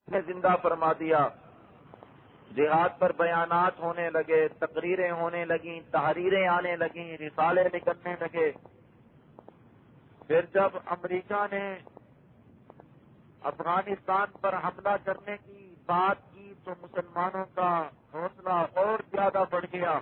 نے زندہ فرما دیا. جہاد پر بیانات ہونے لگے، تقریریں ہونے لگیں، تحریریں آنے لگیں، رسالے نکلنے لگے. پھر جب امریکہ نے افغانستان پر حملہ کرنے کی بات کی تو مسلمانوں کا حوصلہ اور زیادہ بڑھ گیا،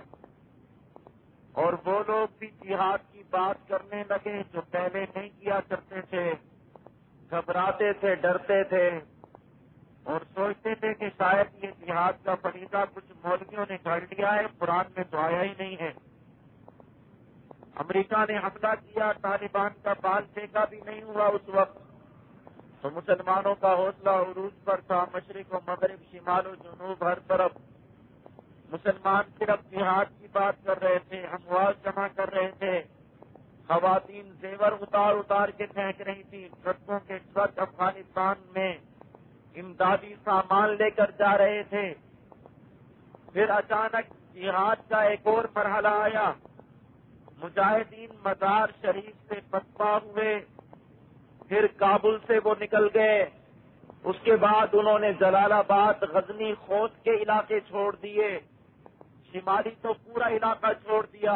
اور وہ لوگ بھی جہاد کی بات کرنے لگے جو پہلے نہیں کیا کرتے تھے، گھبراتے تھے، ڈرتے تھے، اور سوچتے تھے کہ شاید یہ جہاد کا فریضہ کچھ مولویوں نے گھڑ لیا ہے، قرآن میں تو آیا ہی نہیں ہے. امریکہ نے حملہ کیا، طالبان کا بال پھینکا بھی نہیں ہوا اس وقت، تو مسلمانوں کا حوصلہ عروج پر تھا. مشرق و مغرب، شمال و جنوب، ہر طرف مسلمان صرف جہاد کی بات کر رہے تھے، اموال جمع کر رہے تھے. خواتین زیور اتار اتار کے پھینک رہی تھی، ٹرکوں کے ٹرک افغانستان میں امدادی سامان لے کر جا رہے تھے. پھر اچانک جہاد کا ایک اور مرحلہ آیا. مجاہدین مزار شریف سے پسپا ہوئے، پھر کابل سے وہ نکل گئے. اس کے بعد انہوں نے جلال آباد، غزنی، خوست کے علاقے چھوڑ دیے، شمالی تو پورا علاقہ چھوڑ دیا.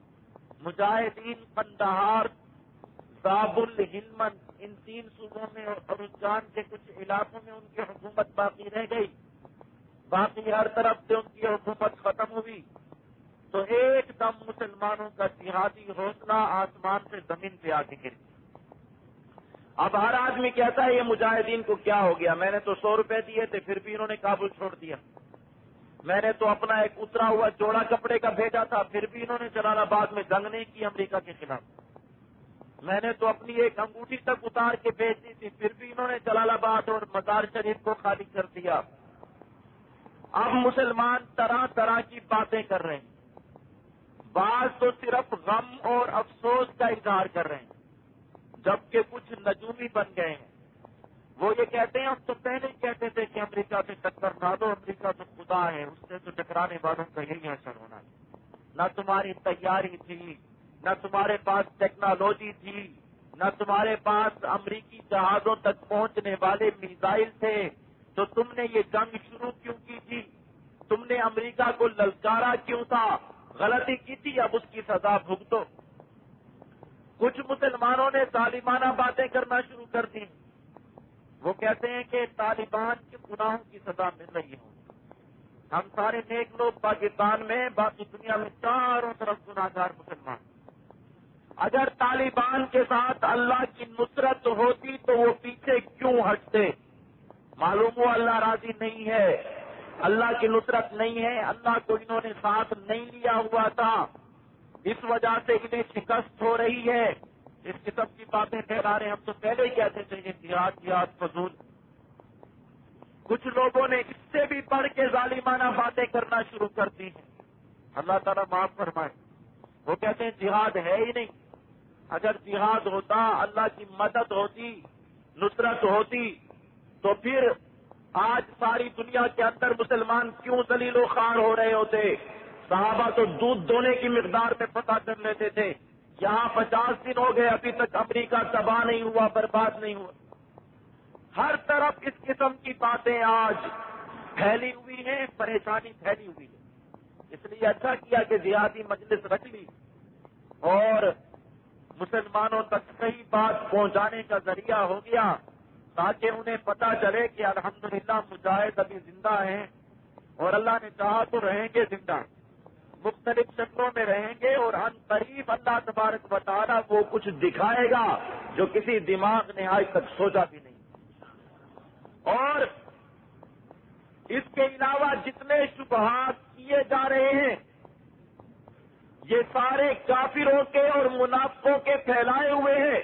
مجاہدین قندہار، زابل، ہلمند، ان 3 صوبوں میں اور ارجان کے کچھ علاقوں میں ان کی حکومت باقی رہ گئی. باقی ہر طرف سے ان کی حکومت ختم ہوئی. تو ایک دم مسلمانوں کا جہادی حوصلہ آسمان سے زمین پہ آ کے گر گیا. اب ہر آدمی کہتا ہے یہ مجاہدین کو کیا ہو گیا، میں نے تو 100 روپے دیے تھے پھر بھی انہوں نے کابل چھوڑ دیا. میں نے تو اپنا ایک اترا ہوا جوڑا کپڑے کا بھیجا تھا پھر بھی انہوں نے جلال آباد میں جنگ نہیں کی امریکہ کے خلاف. میں نے تو اپنی ایک انگوٹھی تک اتار کے بیچ دی تھی پھر بھی انہوں نے جلال آباد اور مزار شریف کو خالی کر دیا. اب مسلمان طرح طرح کی باتیں کر رہے ہیں. بعض تو صرف غم اور افسوس کا اظہار کر رہے ہیں، جبکہ کچھ نجومی بن گئے ہیں. وہ یہ کہتے ہیں ہم تو پہلے ہی کہتے تھے کہ امریکہ سے ٹکر نہ دو، امریکہ تو خدا ہے، اس سے تو ٹکرانے والوں کا یہی اثر ہونا ہے. نہ تمہاری تیاری تھی، نہ تمہارے پاس ٹیکنالوجی تھی، نہ تمہارے پاس امریکی جہازوں تک پہنچنے والے میزائل تھے، تو تم نے یہ جنگ شروع کیوں کی تھی؟ تم نے امریکہ کو للکارا کیوں تھا؟ غلطی کی تھی، اب اس کی سزا بھگتو. کچھ مسلمانوں نے ظالمانہ باتیں کرنا شروع کر دی. وہ کہتے ہیں کہ طالبان کے گناہوں کی سزا مل رہی ہے. ہم سارے نیک لوگ پاکستان میں، باقی دنیا میں چاروں طرف گناہگار مسلمان. اگر طالبان کے ساتھ اللہ کی نصرت ہوتی تو وہ پیچھے کیوں ہٹتے؟ معلوم ہوا اللہ راضی نہیں ہے، اللہ کی نصرت نہیں ہے، اللہ کو انہوں نے ساتھ نہیں لیا ہوا تھا، اس وجہ سے انہیں شکست ہو رہی ہے. اس قسم کی باتیں پھیلا رہے ہیں. ہم تو پہلے ہی کہتے تھے یہ جہاد فضول. کچھ لوگوں نے اس سے بھی بڑھ کے ظالمانہ باتیں کرنا شروع کر دی ہیں. اللہ تعالیٰ معاف فرمائے. وہ کہتے ہیں جہاد ہے ہی نہیں. اگر جہاد ہوتا، اللہ کی مدد ہوتی، نصرت ہوتی، تو پھر آج ساری دنیا کے اندر مسلمان کیوں ذلیل و خوار ہو رہے ہوتے؟ صحابہ تو دودھ دونے کی مقدار میں پتہ کر لیتے تھے. یہاں 50 دن ہو گئے ابھی تک امریکہ تباہ نہیں ہوا، برباد نہیں ہوا. ہر طرف اس قسم کی باتیں آج پھیلی ہوئی ہیں، پریشانی پھیلی ہوئی ہے. اس لیے اچھا کیا کہ جہادی مجلس رکھ لی اور مسلمانوں تک صحیح بات پہنچانے کا ذریعہ ہو گیا، تاکہ انہیں پتہ چلے کہ الحمدللہ مجاہد ابھی زندہ ہیں، اور اللہ نے چاہا تو رہیں گے زندہ، مختلف شکلوں میں رہیں گے، اور ان قریب اللہ تبارک و تعالیٰ وہ کچھ دکھائے گا جو کسی دماغ نے آج تک سوچا بھی نہیں. اور اس کے علاوہ جتنے شبہات کیے جا رہے ہیں یہ سارے کافروں کے اور منافقوں کے پھیلائے ہوئے ہیں.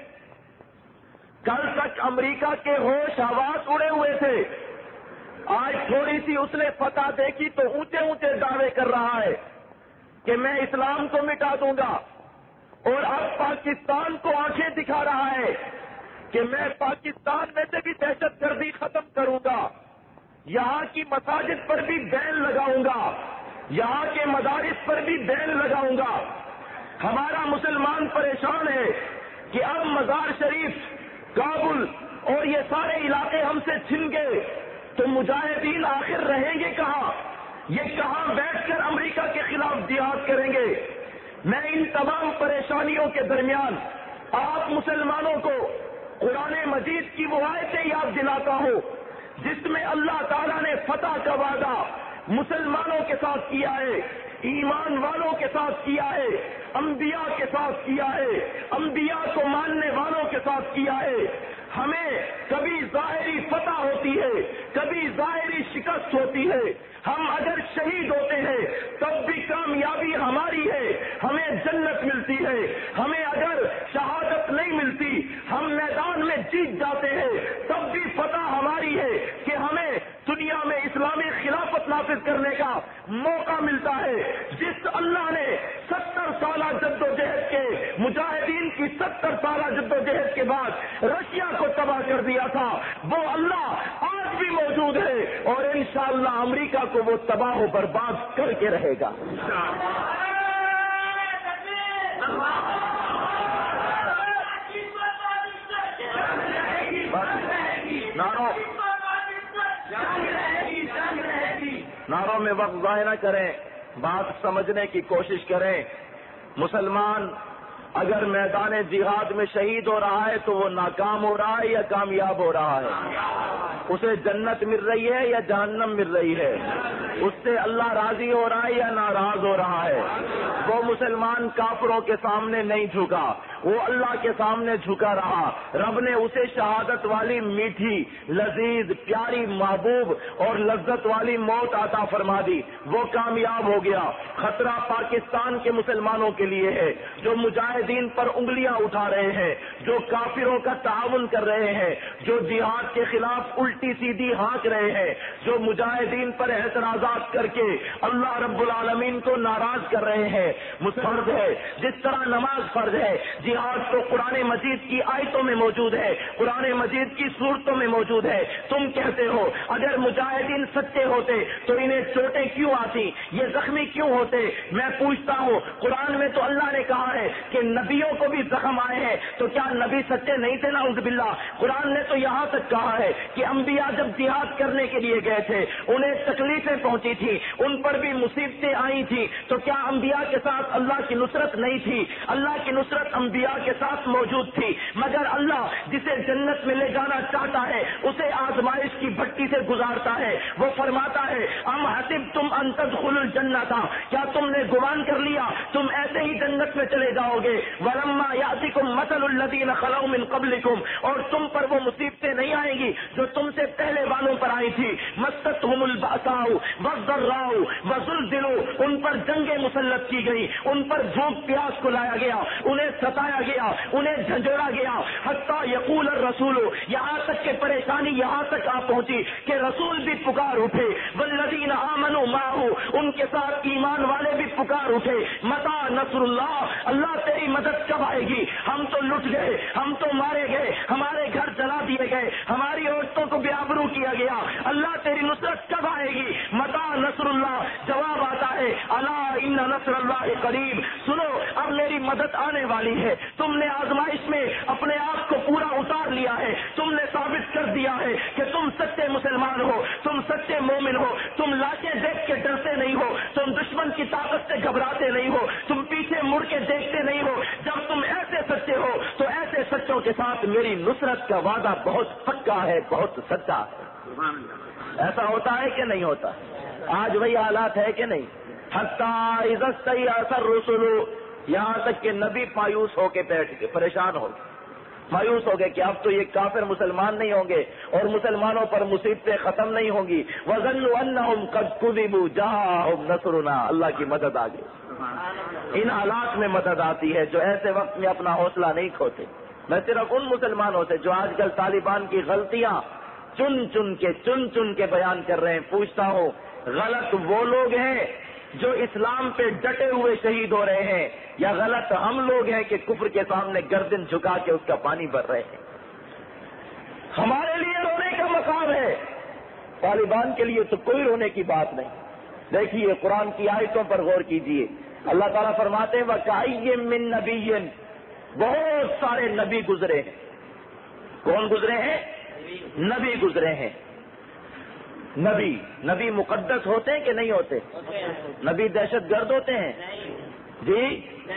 کل تک امریکہ کے ہوش حواس اڑے ہوئے تھے، آج تھوڑی سی اس نے فتح دیکھی تو اونچے اونچے دعوے کر رہا ہے کہ میں اسلام کو مٹا دوں گا، اور اب پاکستان کو آنکھیں دکھا رہا ہے کہ میں پاکستان میں سے بھی دہشت گردی ختم کروں گا، یہاں کی مساجد پر بھی بین لگاؤں گا، یہاں کے مدارس پر بھی بین لگاؤں گا. ہمارا مسلمان پریشان ہے کہ اب مزار شریف، کابل اور یہ سارے علاقے ہم سے چھن گئے، تو مجاہدین آخر رہیں گے کہاں؟ یہ کہاں بیٹھ کر امریکہ کے خلاف جہاد کریں گے؟ میں ان تمام پریشانیوں کے درمیان آپ مسلمانوں کو قرآن مجید کی وہ آیتیں یاد دلاتا ہوں جس میں اللہ تعالیٰ نے فتح کا وعدہ مسلمانوں کے ساتھ کیا ہے، ایمان والوں کے ساتھ کیا ہے، انبیاء کے ساتھ کیا ہے، انبیاء کو ماننے والوں کے ساتھ کیا ہے۔ ہمیں کبھی ظاہری فتح ہوتی ہے، کبھی ظاہری شکست ہوتی ہے۔ ہم اگر شہید ہوتے ہیں تب بھی کامیابی ہماری ہے، ہمیں جنت ملتی ہے۔ ہمیں اگر شہادت نہیں ملتی، ہم میدان میں جیت جاتے ہیں، تب بھی فتح ہماری ہے کہ ہمیں دنیا میں اسلامی خلافت نافذ کرنے کا موقع ملتا ہے۔ جس اللہ نے 70 سالہ جدوجہد کے مجاہدین کی 70 سالہ جدوجہد کے بعد رشیا کو تباہ کر دیا تھا، وہ اللہ آج بھی موجود ہے اور انشاءاللہ امریکہ کو وہ تباہ و برباد کر کے رہے گا۔ نعروں میں وقت ضائع نہ کریں، بات سمجھنے کی کوشش کریں۔ مسلمان اگر میدان جہاد میں شہید ہو رہا ہے تو وہ ناکام ہو رہا ہے یا کامیاب ہو رہا ہے؟ اسے جنت مل رہی ہے یا جہنم مل رہی ہے؟ اس سے اللہ راضی ہو رہا ہے یا ناراض ہو رہا ہے؟ وہ مسلمان کافروں کے سامنے نہیں جھکا، وہ اللہ کے سامنے جھکا رہا۔ رب نے اسے شہادت والی میٹھی، لذیذ، پیاری، محبوب اور لذت والی موت عطا فرما دی، وہ کامیاب ہو گیا۔ خطرہ پاکستان کے مسلمانوں کے لیے ہے جو مجاہدین پر انگلیاں اٹھا رہے ہیں، جو کافروں کا تعاون کر رہے ہیں، جو جہاد کے خلاف الٹی سیدھی ہانک رہے ہیں، جو مجاہدین پر اعتراضات کر کے اللہ رب العالمین کو ناراض کر رہے ہیں۔ فرض ہے، جس طرح نماز فرض ہے، جہاد تو قرآن مجید کی آیتوں میں موجود ہے، قرآن مجید کی صورتوں میں موجود ہے۔ تم کہتے ہو اگر مجاہدین سچے ہوتے تو انہیں چوٹیں کیوں آتی، یہ زخمی کیوں ہوتے؟ میں پوچھتا ہوں، قرآن میں تو اللہ نے کہا ہے کہ نبیوں کو بھی زخم آئے ہیں، تو کیا نبی سچے نہیں تھے؟ نعوذ باللہ۔ قرآن نے تو یہاں تک کہا ہے کہ انبیاء جب جہاد کرنے کے لیے گئے تھے انہیں تکلیفیں پہنچی تھی، ان پر بھی مصیبتیں آئی تھی، تو کیا انبیاء کے ساتھ اللہ کی نصرت نہیں تھی؟ اللہ کی نصرت انبیاء کے ساتھ موجود تھی، مگر اللہ جسے جنت میں لے جانا چاہتا ہے اسے آزمائش کی بھٹی سے گزارتا ہے۔ وہ فرماتا ہے ام حسبتم ان تدخلوا الجنۃ، کیا تم نے گمان کر لیا تم ایسے ہی جنت میں چلے جاؤ گے؟ ولما یاتکم مثل الذین خلوا من قبلکم، اور تم پر وہ مصیبتیں نہیں آئیں گی جو تم سے پہلے والوں پر آئی تھی۔ مستهم البأساء والضراء وزلزلوا، ان پر جنگیں مسلط کی گئی، ان پر بھوک پیاس کو لایا گیا، انہیں ستایا گیا، انہیں جھنجھوڑا گیا، حتیٰ یقول الرسول، یہاں تک کہ پریشانی یہاں تک آ پہنچی کہ رسول بھی پکار اٹھے، والذین آمنوا معه، ان کے ساتھ ایمان والے بھی پکار اٹھے، متی نصر اللہ، اللہ تیری مدد کب آئے گی؟ ہم تو لٹ گئے، ہم تو مارے گئے، ہمارے گھر جلا دیے گئے، ہماری عورتوں کو بے آبرو کیا گیا، اللہ تیری نصرت کب آئے گی؟ متی نصر اللہ، جواب آتا ہے الا ان نصر اللہ قریب، سنو اب میری مدد آنے والی ہے۔ تم نے آزمائش میں اپنے آپ کو پورا اتار لیا ہے، تم نے ثابت کر دیا ہے کہ تم سچے مسلمان ہو، تم سچے مومن ہو، تم لاشیں دیکھ کے ڈرتے نہیں ہو، تم دشمن کی طاقت سے گھبراتے نہیں ہو، تم پیچھے مڑ کے دیکھتے نہیں ہو۔ جب تم ایسے سچے ہو تو ایسے سچوں کے ساتھ میری نصرت کا وعدہ بہت پکا ہے، بہت سچا ہے۔ ایسا ہوتا ہے کہ نہیں ہوتا؟ آج وہی حالات ہے کہ نہیں؟ حتیٰ اذا استیأس الرسل، یہاں تک کہ نبی مایوس ہو کے بیٹھ کے پریشان ہو گئے، مایوس ہو گئے کہ اب تو یہ کافر مسلمان نہیں ہوں گے اور مسلمانوں پر مصیبتیں ختم نہیں ہوں گی۔ وظنوا انہم قد کذبوا جاءہم نصرنا، اللہ کی مدد آ گئی۔ ان حالات میں مدد آتی ہے جو ایسے وقت میں اپنا حوصلہ نہیں کھوتے۔ میں صرف ان مسلمانوں سے جو آج کل طالبان کی غلطیاں چن چن کے بیان کر رہے ہیں پوچھتا ہوں، غلط وہ لوگ ہیں جو اسلام پہ ڈٹے ہوئے شہید ہو رہے ہیں، یا غلط ہم لوگ ہیں کہ کفر کے سامنے گردن جھکا کے اس کا پانی بھر رہے ہیں؟ ہمارے لیے رونے کا مقام ہے، طالبان کے لیے تو کوئی رونے کی بات نہیں۔ دیکھیے قرآن کی آیتوں پر غور کیجیے، اللہ تعالیٰ فرماتے ہیں وَكَأَيٍّ مِّن نَبِيٍّ، بہت سارے نبی گزرے ہیں۔ کون گزرے ہیں؟ نبی گزرے ہیں۔ نبی مقدس ہوتے ہیں کہ نہیں ہوتے؟ نبی دہشت گرد ہوتے ہیں؟ جی،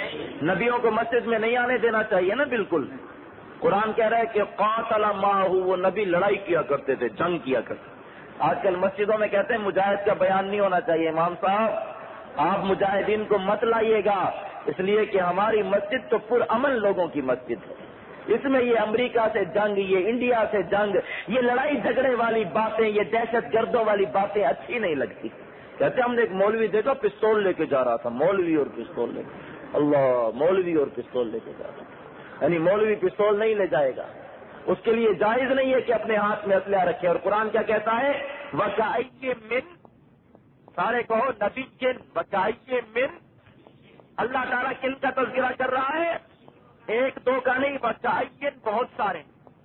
نبیوں کو مسجد میں نہیں آنے دینا چاہیے نا، بالکل۔ قرآن کہہ رہا ہے کہ قاتل معہ، وہ نبی لڑائی کیا کرتے تھے، جنگ کیا کرتے۔ آج کل مسجدوں میں کہتے ہیں مجاہد کا بیان نہیں ہونا چاہیے۔ امام صاحب، آپ مجاہدین کو مت لائیے گا، اس لیے کہ ہماری مسجد تو پرامن لوگوں کی مسجد ہے۔ اس میں یہ امریکہ سے جنگ، یہ انڈیا سے جنگ، یہ لڑائی جھگڑے والی باتیں، یہ دہشت گردوں والی باتیں اچھی نہیں لگتی۔ کہتے ہم نے ایک مولوی دیکھا پستول لے کے جا رہا تھا، مولوی اور پستول لے کے، اللہ، مولوی اور پستول لے کے جا رہا تھا، یعنی مولوی پستول نہیں لے جائے گا، اس کے لیے جائز نہیں ہے کہ اپنے ہاتھ میں اسلحہ رکھے۔ اور قرآن کیا کہتا ہے؟ وَكَأَيٍّ مِّن، سارے کہو نبی کن، وَكَأَيٍّ مِّن، اللہ تعالیٰ کن کا تذکرہ کر رہا ہے؟ ایک دو کا نہیں، وَكَأَيٍّ بہت سارے۔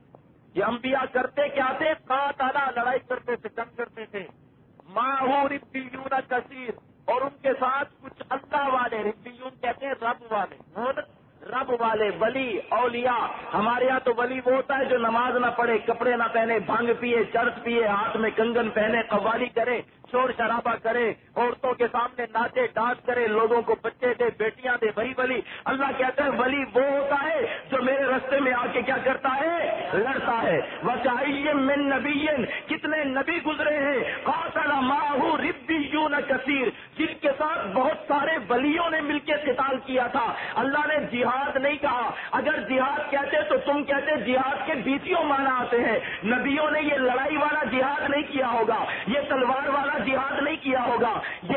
یہ انبیاء کرتے کیا تھے؟ قاتل، لڑائی کرتے تھے، جنگ کرتے تھے، مَعَهُ رِبِّيُّونَ كَثِيرٌ، اور ان کے ساتھ کچھ اللہ والے، ربیون کہتے ہیں رب والے، رب والے، ولی، اولیاء۔ ہمارے ہاں تو ولی وہ ہوتا ہے جو نماز نہ پڑھے، کپڑے نہ پہنے، بھنگ پیے، چرس پیے، ہاتھ میں کنگن پہنے، قوالی کرے، شور شرابہ کرے، عورتوں کے سامنے ناچے، ڈانس کرے، لوگوں کو بچے دے، بیٹیاں دے، وہی ولی۔ اللہ کہتا ہے ولی وہ ہوتا ہے جو میرے راستے میں آ کے کیا کرتا ہے؟ لڑتا ہے۔ وَكَأَيٍّ مِّن نَبِيٍّ، کتنے نبی گزرے ہیں، قاتل معه ربیون کثیر، جن کے ساتھ بہت سارے ولیوں نے مل کے قتال کیا تھا۔ اللہ نے جہاد نہیں کہا، اگر جہاد کہتے تو تم کہتے جہاد کے 20 معنی آتے ہیں۔ نبیوں نے یہ لڑائی والا جہاد نہیں کیا ہوگا، یہ تلوار والا جہاد نہیں کیا ہوگا،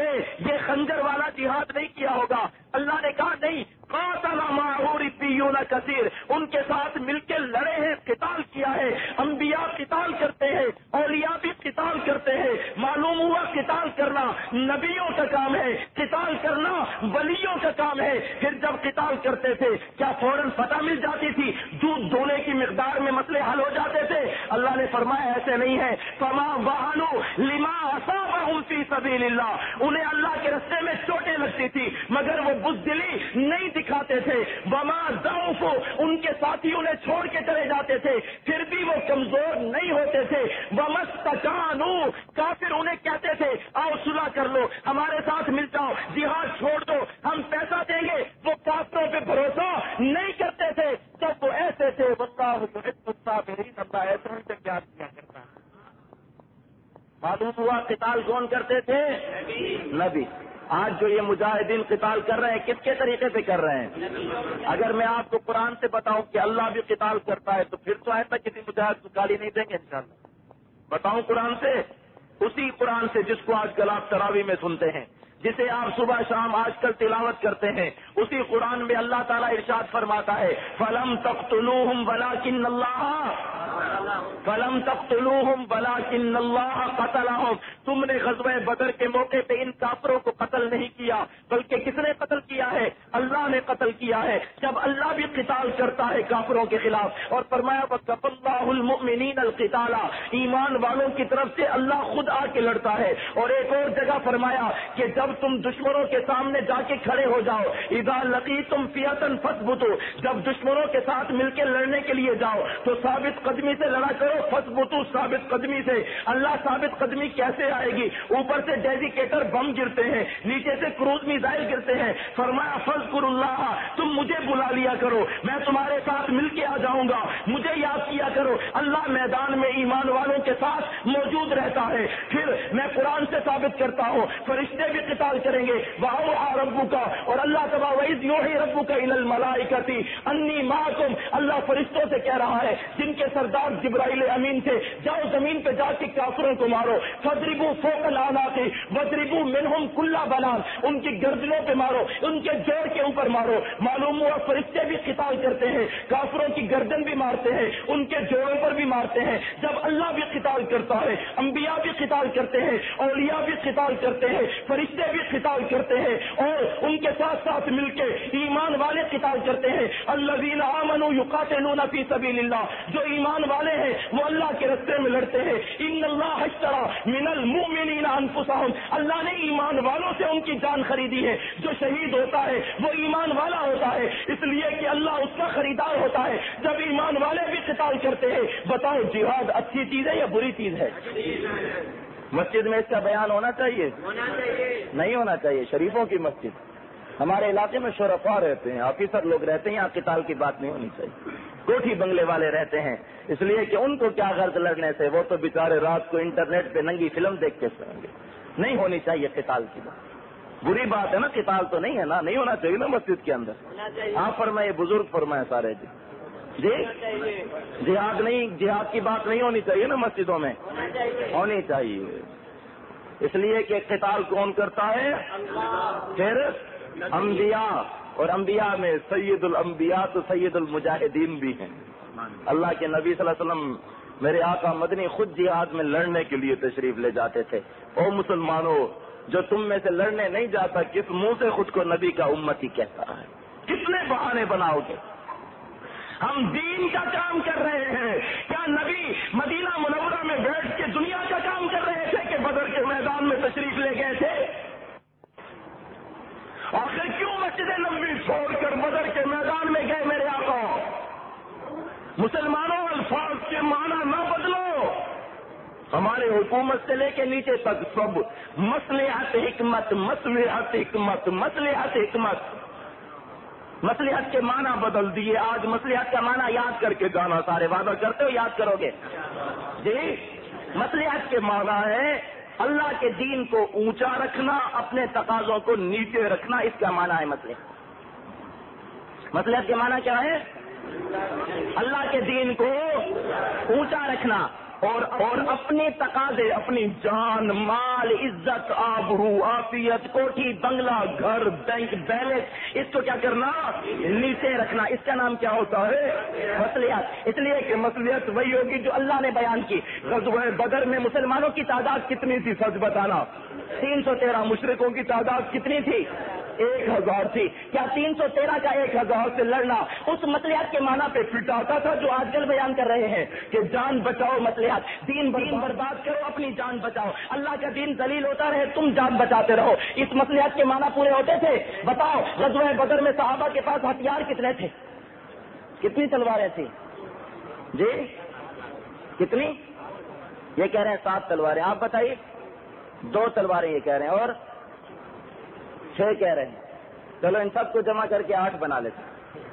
یہ خنجر والا جہاد نہیں کیا ہوگا۔ اللہ نے کہا نہیں، قاتل معه ربیون کثیر، ان کے ساتھ مل کے لڑے ہیں، قتال کیا ہے۔ انبیاء قتال کرتے ہیں، اولیاء بھی قتال کرتے ہیں۔ معلوم ہوا قتال کرنا نبیوں کا کام ہے، قتال کرنا ولیوں کا کام ہے۔ پھر جب قتال کرتے تھے کیا فوراً فتح مل جاتی تھی؟ دودھ دھونے کی مقدار میں مسئلے حل ہو جاتے تھے؟ اللہ نے فرمایا ایسے نہیں ہے۔ فما وہنوا لما اصابهم فی سبیل اللہ، انہیں اللہ کے راستے میں چوٹیں لگتی تھی مگر وہ بزدلی نہیں دکھاتے تھے۔ وما ضعفوا، ان کے ساتھی انہیں چھوڑ کے چلے جاتے تھے پھر بھی وہ کمزور نہیں ہوتے تھے۔ وما استکانوا، کافر انہیں کہتے تھے آؤ صلح کر لو، ہمارے ساتھ مل جاؤ، جہاد چھوڑ دو، ہم پیسہ دیں گے، وہ کافروں پہ بھروسہ نہیں کرتے تھے۔ جب وہ ایسے تھے واللہ یحب الصابرین، اللہ ایسے سے پیار کیا کرتا ہے۔ معلوم ہوا قتال کون کرتے تھے؟ نبی۔ آج جو یہ مجاہدین قتال کر رہے ہیں کس کے طریقے پہ کر رہے ہیں؟ اگر میں آپ کو قرآن سے بتاؤں کہ اللہ بھی قتال کرتا ہے تو پھر تو ایسا کسی مجاہد کو گالی نہیں دیں گے انشاءاللہ۔ بتاؤں قرآن سے، اسی قرآن سے جس کو آج کل آپ تراویح میں سنتے ہیں، جسے آپ صبح شام آج کل تلاوت کرتے ہیں، اسی قرآن میں اللہ تعالیٰ ارشاد فرماتا ہے فَلَمْ تَقْتُلُوهُمْ وَلَكِنَّ اللَّهَ قَتَلَهُمْ، تم نے غزوہ بدر کے موقع پہ ان کافروں کو قتل نہیں کیا، بلکہ کس نے قتل کیا ہے؟ اللہ نے قتل کیا ہے۔ جب اللہ بھی قتال کرتا ہے کافروں کے خلاف، اور فرمایا وَكَفَى اللَّهُ الْمُؤْمِنِينَ الْقِتَالَ، ایمان والوں کی طرف سے اللہ خود آ کے لڑتا ہے۔ اور ایک اور جگہ فرمایا کہ جب تم دشمنوں کے سامنے جا کے کھڑے ہو جاؤ، اذا لقیتم فئة فاثبتوا، جب دشمنوں کے ساتھ مل کے لڑنے کے لیے جاؤ تو ثابت قدمی سے لڑا کرو، فاثبتوا، ثابت قدمی سے۔ اللہ ثابت قدمی کیسے آئے گی؟ اوپر سے ڈیزیکیٹر بم گرتے ہیں، نیچے سے کروز میزائل گرتے ہیں۔ فرمایا فاذکروا اللہ، تم مجھے بلا لیا کرو، میں تمہارے ساتھ مل کے آ جاؤں گا، مجھے یاد کیا کرو۔ اللہ میدان میں ایمان والوں کے ساتھ موجود رہتا ہے۔ پھر میں قرآن سے ثابت کرتا ہوں فرشتے بھی قتال کریں گے۔ وَأَوْحَىٰ رَبُّكَ، اور اللہ تبارک وَإِذْ يُوحِي رَبُّكَ إِلَى الْمَلَائِكَةِ أَنِّي مَعَكُمْ، اللہ فرشتوں سے کہہ رہا ہے جن کے سردار جبرائیل امین تھے، جاؤ زمین پہ جا کے کافروں کو مارو، فَاضْرِبُوا فَوْقَ الْأَعْنَاقِ وَاضْرِبُوا مِنْهُمْ كُلَّ بَنَانٍ، ان کی گردنوں پہ مارو، ان کے جوڑ کے اوپر مارو۔ معلوم ہوا فرشتے بھی قتال کرتے ہیں، کافروں کی گردن بھی مارتے ہیں، ان کے جوڑوں پر بھی مارتے ہیں۔ جب اللہ بھی قتال کرتا ہے، انبیاء بھی قتال کرتے ہیں، اولیاء بھی قتال کرتے ہیں، فرشتے بھی قتال کرتے ہیں، اور ان کے ساتھ ساتھ مل کے ایمان والے قتال کرتے ہیں۔ الذین آمنوا یقاتلون فی سبیل اللہ، جو ایمان والے ہیں وہ اللہ کے راستے میں لڑتے ہیں۔ ان اللہ اشتری من المؤمنین انفسهم، اللہ نے ایمان والوں سے ان کی جان خریدی ہے۔ جو شہید ہوتا ہے وہ ایمان والا ہوتا ہے، اس لیے کہ اللہ اس کا خریدار ہوتا ہے۔ جب ایمان والے بھی قتال کرتے ہیں، بتاؤ جہاد اچھی چیز ہے یا بری چیز ہے؟ مسجد میں اس کا بیان ہونا چاہیے؟ نہیں ہونا چاہیے. شریفوں کی مسجد. ہمارے علاقے میں شرفا رہتے ہیں, آفیسر لوگ رہتے ہیں, یہاں قتال کی بات نہیں ہونی چاہیے. کوٹھی بنگلے والے رہتے ہیں, اس لیے کہ ان کو کیا غرض لڑنے سے, وہ تو بیچارے رات کو انٹرنیٹ پہ ننگی فلم دیکھ کے سوئیں گے. نہیں ہونی چاہیے قتال کی بات. بری بات ہے نا, قتال تو نہیں ہے نا, نہیں ہونا چاہیے نا مسجد کے اندر. آپ فرمائے, بزرگ فرمائے سارے جی جہاد نہیں, جہاد کی بات نہیں ہونی چاہیے نا مسجدوں میں, ہونی چاہیے. اس لیے کہ قتال کون کرتا ہے؟ پھر انبیاء, اور انبیاء میں سید الانبیاء تو سید المجاہدین بھی ہیں. اللہ کے نبی صلی اللہ علیہ وسلم میرے آقا مدنی خود جہاد میں لڑنے کے لیے تشریف لے جاتے تھے. او مسلمانوں, جو تم میں سے لڑنے نہیں جاتا کس منہ سے خود کو نبی کا امتی کہتا ہے؟ کتنے بہانے بناؤ گے؟ ہم دین کا کام کر رہے ہیں. کیا نبی مدینہ منورہ میں بیٹھ کے دنیا کا کام کر رہے تھے کہ بدر کے میدان میں تشریف لے گئے تھے؟ آخر کیوں مسجد نبوی چھوڑ کر بدر کے میدان میں گئے میرے آقا؟ مسلمانوں, الفاظ کے معنی نہ بدلو. ہمارے حکومت سے لے کے نیچے تک سب مصلحت حکمت, مصلحت حکمت, مصلحت حکمت. مصلحت کے معنی بدل دیے. آج مصلحت کا معنی یاد کر کے گانا سارے وعدہ کرتے ہو یاد کرو گے جی. مصلحت کے معنی ہے اللہ کے دین کو اونچا رکھنا, اپنے تقاضوں کو نیچے رکھنا. اس کا معنی ہے مصلحت. مصلحت کے معنی کیا ہے؟ اللہ کے دین کو اونچا رکھنا اور اپنے تقاضے, اپنی جان, مال, عزت, آبرو, عافیت, کوٹھی, بنگلہ, گھر, بینک بیلنس, اس کو کیا کرنا؟ نیچے رکھنا. اس کا نام کیا ہوتا ہے؟ مصلحت. اس لیے کہ مصلحت وہی ہوگی جو اللہ نے بیان کی. غزوہ بدر میں مسلمانوں کی تعداد کتنی تھی؟ سچ بتانا. 313. مشرکوں کی تعداد کتنی تھی؟ 1000 تھی. کیا 313 کا 1000 سے لڑنا اس مصلحت کے معنی پہ فٹ آتا تھا جو آج کل بیان کر رہے ہیں کہ جان بچاؤ مصلحت, دین برباد کرو, اپنی جان بچاؤ, اللہ کا دین ذلیل ہوتا رہے, تم جان بچاتے رہو. اس مصلحت کے معنی پورے ہوتے تھے؟ بتاؤ, غزوہ بدر میں صحابہ کے پاس ہتھیار کتنے تھے؟ کتنی تلواریں تھیں جی؟ کتنی؟ یہ کہہ رہے ہیں 7 تلواریں. آپ بتائیے. 2 تلواریں یہ کہہ رہے ہیں, اور 6 کہہ رہے ہیں. چلو ان سب کو جمع کر کے 8 بنا لیتے.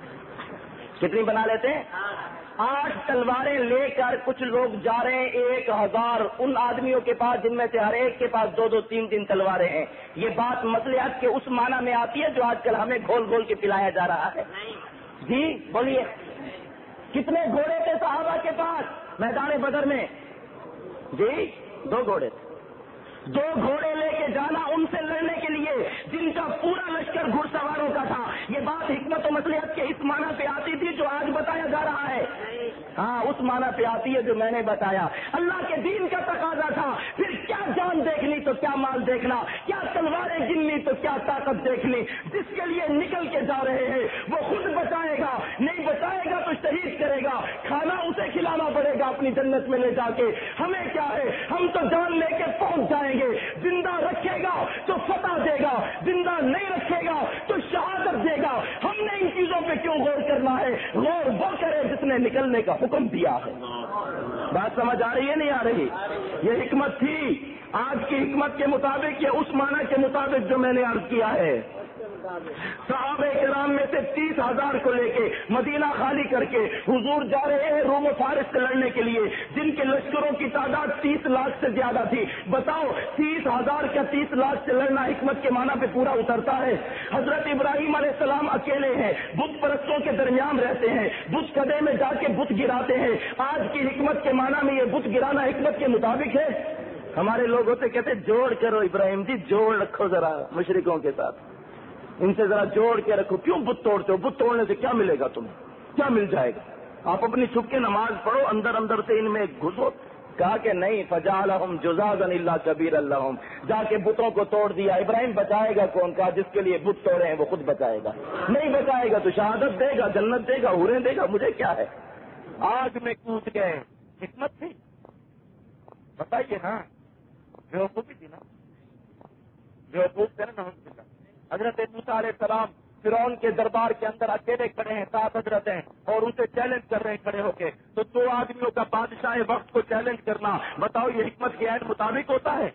کتنی بنا لیتے ہیں؟ 8 تلواریں لے کر کچھ لوگ جا رہے ہیں 1000 ان آدمیوں کے پاس جن میں سے ہر ایک کے پاس 2-2, 3-3 تلواریں ہیں. یہ بات مصلحت کے اس معنی میں آتی ہے جو آج کل ہمیں گھول گھول کے پلایا جا رہا ہے جی. بولیے, کتنے گھوڑے تھے صحابہ کے پاس میدان بدر میں جی؟ 2 گھوڑے تھے. 2 گھوڑے لے کے جانا ان سے لڑنے کے لیے جن کا پورا لشکر گھڑ سواروں کا تھا. یہ بات حکمت و مصلحت کے اس معنی پہ آتی تھی جو آج بتایا جا رہا ہے. ہاں, اس معنی پہ آتی ہے جو میں نے بتایا. اللہ کے دین کا تقاضا تھا. پھر کیا جان دیکھنی تو کیا مال دیکھنا, کیا تلواریں گننی تو کیا طاقت دیکھنی. جس کے لیے نکل کے جا رہے ہیں وہ خود بچائے گا, نہیں بچائے گا تو شہید کرے گا. کھانا اسے کھلانا پڑے گا اپنی جنت میں لے جا کے. ہمیں کیا ہے, ہم تو جان لے کے پہنچ جائیں گے. زندہ رکھے گا تو فتح دے گا, زندہ نہیں رکھے گا تو شہادت دے گا. ہم نے ان چیزوں پہ کیوں غور کرنا ہے؟ غور وہ کرے جس نے نکلنے کا حکم دیا ہے. بات سمجھ آ رہی ہے نہیں آ رہی؟ یہ حکمت تھی. آج کی حکمت کے مطابق, یہ اس معنی کے مطابق جو میں نے عرض کیا ہے. صحابہ کرام میں سے 30,000 کو لے کے مدینہ خالی کر کے حضور جا رہے ہیں روم و فارس سے لڑنے کے لیے جن کے لشکروں کی تعداد 30 لاکھ سے زیادہ تھی. بتاؤ 30,000 کا 30 لاکھ سے لڑنا حکمت کے معنی پہ پورا اترتا ہے. حضرت ابراہیم علیہ السلام اکیلے ہیں, بت پرستوں کے درمیان رہتے ہیں, بت کدے میں جا کے بت گراتے ہیں. آج کی حکمت کے معنی میں یہ بت گرانا حکمت کے مطابق ہے؟ ہمارے لوگ ہوتے کہتے جوڑ کرو ابراہیم جی, جوڑ رکھو ذرا مشرکوں کے ساتھ, ان سے ذرا جوڑ کے رکھو. کیوں بت توڑتے ہو؟ بت توڑنے سے کیا ملے گا تمہیں؟ کیا مل جائے گا؟ آپ اپنی چھپ کے نماز پڑھو, اندر اندر سے ان میں گھسو. کہا کہ نہیں, فجعلہم جزازا الا کبیرا لہم, جا کے بتوں کو توڑ دیا. ابراہیم بچائے گا کون؟ کہا جس کے لیے بت توڑے ہیں وہ خود بچائے گا. نہیں بچائے گا تو شہادت دے گا, جنت دے گا, حوریں دے گا, مجھے کیا ہے. آگ میں کود گئے. حکمت تھی؟ بتائیے نا. بیوقوفی تھی نا, بیوقوف تھے نا. حضرت موسیٰ علیہ السلام فرعون کے دربار کے اندر اکیلے کھڑے ہیں، 7 حضرت ہیں اور اسے چیلنج کر رہے ہیں کھڑے ہو کے، تو 2 آدمیوں کا بادشاہ وقت کو چیلنج کرنا، بتاؤ یہ حکمت کے عین مطابق ہوتا ہے؟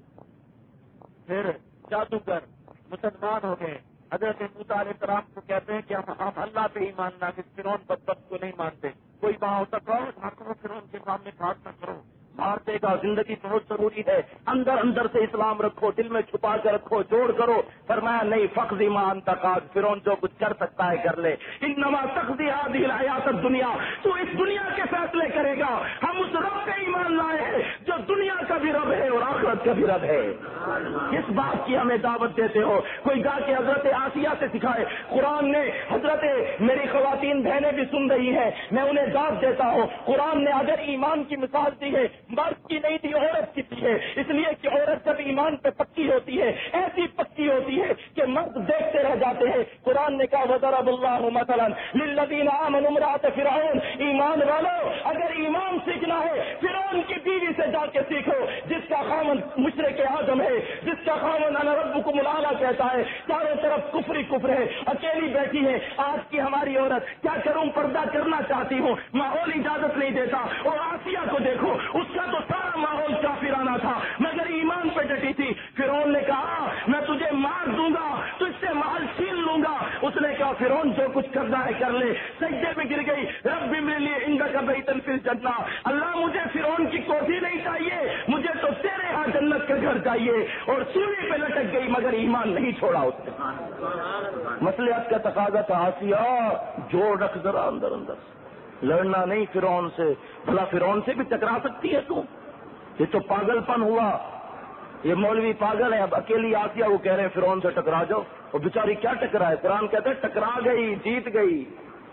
پھر جادوگر مسلمان ہو گئے، حضرت موسیٰ علیہ السلام کو کہتے ہیں کہ ہم اللہ پہ ایمان لاتے، فرعون بدبخت کو نہیں مانتے، کوئی وہاں ہوتا کہو فرعون کے سامنے بات نہ کرو، مار دے گا، زندگی بہت ضروری ہے، اندر اندر سے اسلام رکھو، دل میں چھپا کے رکھو، جوڑ کرو۔ فرمایا نہیں، فقضی ما انت قاض، فرعون جو کچھ کر سکتا ہے کر لے، انما تقضی هذه الحیات الدنیا، تو اس دنیا کے فیصلے کرے گا، ہم اس رب پہ ایمان لائے ہیں جو دنیا کا بھی رب ہے اور آخرت کا بھی رب ہے۔ کس بات کی ہمیں دعوت دیتے ہو؟ کوئی گا کے حضرت آسیہ سے سکھائے، قرآن نے حضرت میری خواتین بہنیں بھی سن رہی ہیں، میں انہیں دعوت دیتا ہوں، قرآن نے اگر ایمان کی مثال دی ہے، مرد کی نہیں دی، عورت کی دی ہے، اس لیے کہ عورت جب ایمان پہ پکی ہوتی ہے، ایسی پکی ہوتی ہے کہ مرد دیکھتے رہ جاتے ہیں۔ قرآن نے کہا وَضَرَبَ اللَّهُ مَثَلًا لِلَّذِينَ آمَنُوا امْرَأَتَ فِرْعَوْنَ، ایمان والو اگر ایمان سیکھنا ہے فرعون کی بیوی سے جا کے سیکھو، جس کا خاوند مشرک اعظم ہے، جس کا خاوند انا ربکم الاعلی کہتا ہے، چاروں طرف کفر ہی کفر ہے، اکیلی بیٹھی ہے۔ آج کی ہماری عورت کیا کروں، پردہ کرنا چاہتی ہوں، ماحول اجازت نہیں دیتا، اور آسیہ کو دیکھو، اس کا تو سارا ماحول کافرانہ تھا مگر ایمان پہ ڈٹی تھی۔ فرعون نے کہا میں تجھے مار دوں گا، تجھ سے محل چھین لوں گا۔ اس نے کہا فرعون جو کچھ کرنا ہے کر لے، سجدے میں گر گئی، رب ابن لی عندک بیتا فی الجنہ، اللہ مجھے فرعون کی کوٹھی نہیں چاہیے، مجھے تو تیرے ہاں جنت کا گھر چاہیے، اور سولی پہ لٹک گئی مگر ایمان نہیں چھوڑا اس نے۔ مصلحت کا تقاضا تھا، آسیہ جوڑ رکھ ذرا اندر اندر، لڑنا نہیں فرعون سے، بھلا فرعون سے بھی ٹکرا سکتی ہے تو؟ یہ تو پاگل پن ہوا، یہ مولوی پاگل ہے۔ اب اکیلی آسیہ وہ کہہ رہے ہیں فرعون سے ٹکرا جاؤ، اور بیچاری کیا ٹکرائے؟ قرآن کہتا ہے ٹکرا گئی، جیت گئی،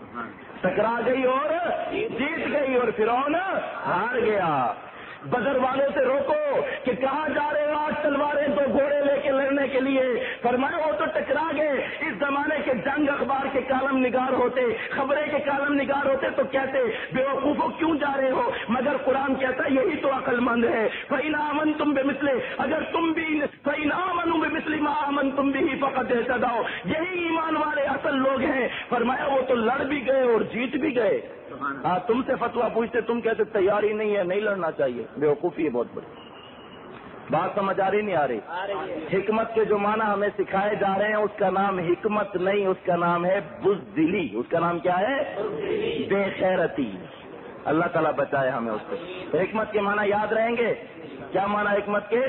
ٹکرا گئی اور جیت گئی، اور فرعون ہار گیا۔ بدر والوں سے روکو کہ کہاں جا رہے ہو، آج تلواریں تو گھوڑے لے کے لڑنے کے لیے، فرمایا وہ تو ٹکرا گئے۔ اس زمانے کے جنگ اخبار کے کالم نگار ہوتے، خبریں کے کالم نگار ہوتے تو کہتے بے وقوفوں کیوں جا رہے ہو، مگر قرآن کہتا ہے یہی تو عقل مند ہے۔ فَإِنْ آمَنْتُمْ بِمِثْلِهِ، اگر تم بھی فَإِنْ آمَنُوا بِمِثْلِ مَا آمَنْتُمْ بِهِ فَقَدْ اهْتَدَوْا، یہی ایمان والے اصل لوگ ہیں۔ فرمایا وہ تو لڑ بھی گئے اور جیت بھی گئے۔ ہاں تم سے فتویٰ پوچھتے، تم کہتے تیاری نہیں ہے، نہیں لڑنا چاہیے، بے وقوفی ہے بہت بڑی۔ بات سمجھ آ رہی نہیں آ رہی؟ حکمت کے جو معنی ہمیں سکھائے جا رہے ہیں اس کا نام حکمت نہیں، اس کا نام ہے بزدلی۔ اس کا نام کیا ہے؟ بے خیرتی۔ اللہ تعالیٰ بچائے ہمیں اس سے۔ حکمت کے معنی یاد رہیں گے؟ کیا معنی حکمت کے؟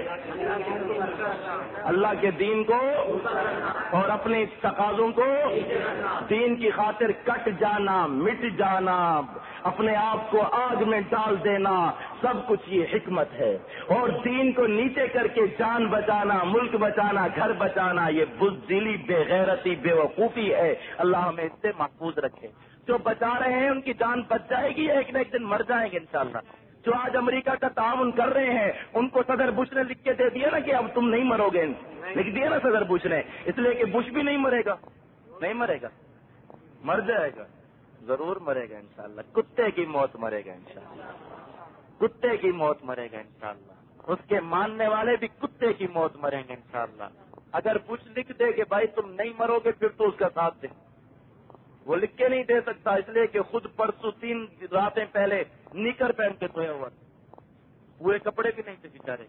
اللہ کے دین کو اور اپنے تقاضوں کو دین کی خاطر کٹ جانا، مٹ جانا، اپنے آپ کو آگ میں ڈال دینا، سب کچھ یہ حکمت ہے۔ اور دین کو نیچے کر کے جان بچانا، ملک بچانا، گھر بچانا، یہ بزدلی، بے غیرتی، بے وقوفی ہے۔ اللہ ہمیں اس سے محفوظ رکھے۔ جو بچا رہے ہیں ان کی جان بچ جائے گی، ایک نہ ایک دن مر جائیں گے انشاءاللہ۔ جو آج امریکہ کا تعاون کر رہے ہیں ان کو صدر بش نے لکھ کے دے دیا نا کہ اب تم نہیں مرو گے، لکھ دیا نا صدر بش نے، اس لیے کہ بش بھی نہیں مرے گا، نہیں مرے گا، مر جائے گا، ضرور مرے گا انشاءاللہ، کتے کی موت مرے گا انشاءاللہ، کتے کی موت مرے گا انشاءاللہ، اس کے ماننے والے بھی کتے کی موت مریں گے انشاءاللہ۔ اگر بش لکھ دے کہ بھائی تم نہیں مرو گے پھر تو اس کا ساتھ دیں، وہ لکھ کے نہیں دے سکتا، اس لیے کہ خود پرسوں 3 راتیں پہلے نیکر پہن کے سویا ہوا تھا، پورے کپڑے بھی نہیں تھے بیچارے۔